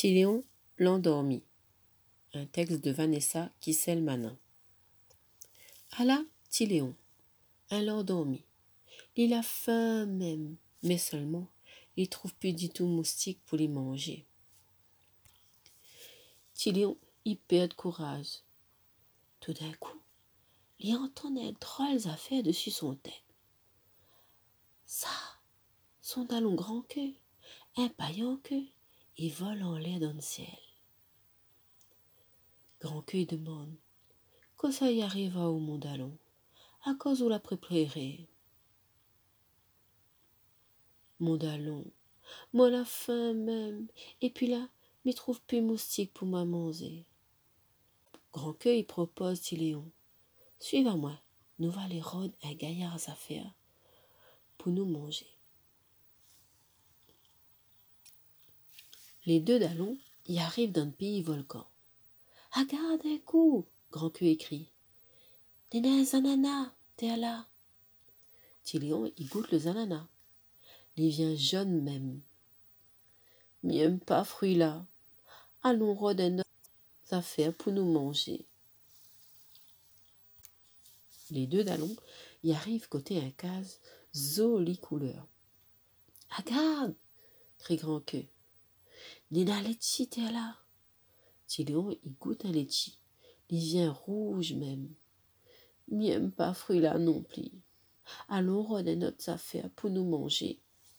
Tiléon l'endormi. Un texte de Vanessa Kissel-Manin. Allah, Tiléon, un l'endormi. Il a faim même, mais seulement, il trouve plus du tout moustique pour les manger. Tiléon, il perd courage. Tout d'un coup, il entend des drôles affaires dessus son tête. Ça, son talon grand queue, un paillant queue, et vole en l'air dans le ciel. Grand queue demande, que ça y arriva au mon dallon, à cause où la préparé. Mon dallon, moi la faim même, et puis là, m'y trouve plus moustique pour m'a manger. Grand queue, il propose Tiléon, suivez-moi, nous va les rôder un gaillard à faire pour nous manger. Les deux dallons y arrivent dans le pays volcan. Regarde un coup, Grand queue écrit. Des ananas, t'es là. Tiléon, il goûte le ananas. Il vient jaune même. M'aime pas fruit là. Allons rôder nos affaires pour nous manger. Les deux dallons y arrivent côté un case, jolie couleur. Regarde, crie Grand queue. Nina litchi, t'es là. Tiléon, il goûte un litchi. Il vient rouge même. M'aime pas fruit là non plus. Allons rôder notre affaire pour nous manger.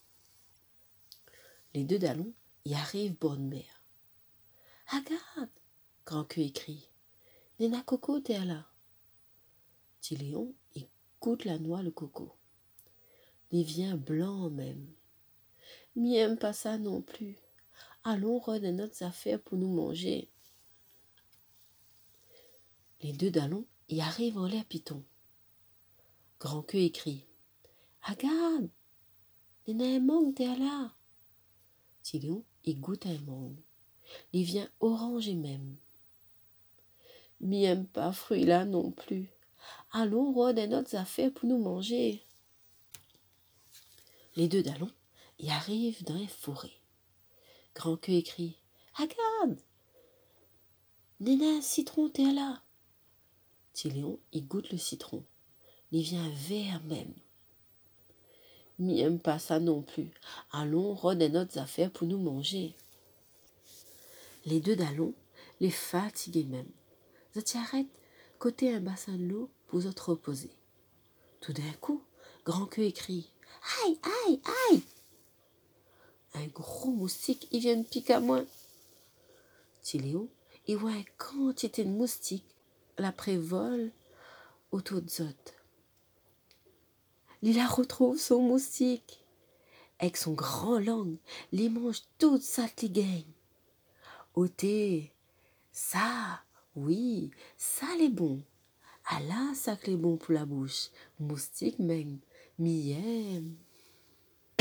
Les deux dallons y arrivent bonne mère. Regarde, Grand queue écrit. Nina coco, t'es là. Tiléon, il goûte la noix, le coco. Il vient blanc même. M'aime pas ça non plus. Allons rôder notre affaire pour nous manger. Les deux dallons y arrivent en l'air piton. Grand queue écrit. Regarde, il y a un mangue, t'es là. Tiléon, il goûte un mangue. Il vient orange même. M'aime pas fruit là non plus. Allons rôder notre affaire pour nous manger. Les deux dallons y arrivent dans une forêt. Grand queue écrit. Regarde, Néna, citron, t'es là. Tiléon, il goûte le citron. Il vient vert même. M'aime pas ça non plus. Allons rôder notre affaire pour nous manger. Les deux dallons, les fatigués même. Ils s'arrêtent côté un bassin de l'eau pour se reposer. Tout d'un coup, Grand queue écrit. Aïe, aïe, aïe! Un gros moustique, il vient de piquer à moi. Tiléon, il voit une quantité de moustiques, la prévole autour de Zot. Il la retrouve son moustique. Avec son grand langue, il mange toute sa ligaine. Ôtez, ça, oui, ça l'est bon. Ah là, ça l'est bon pour la bouche. Moustique même, m'y aime.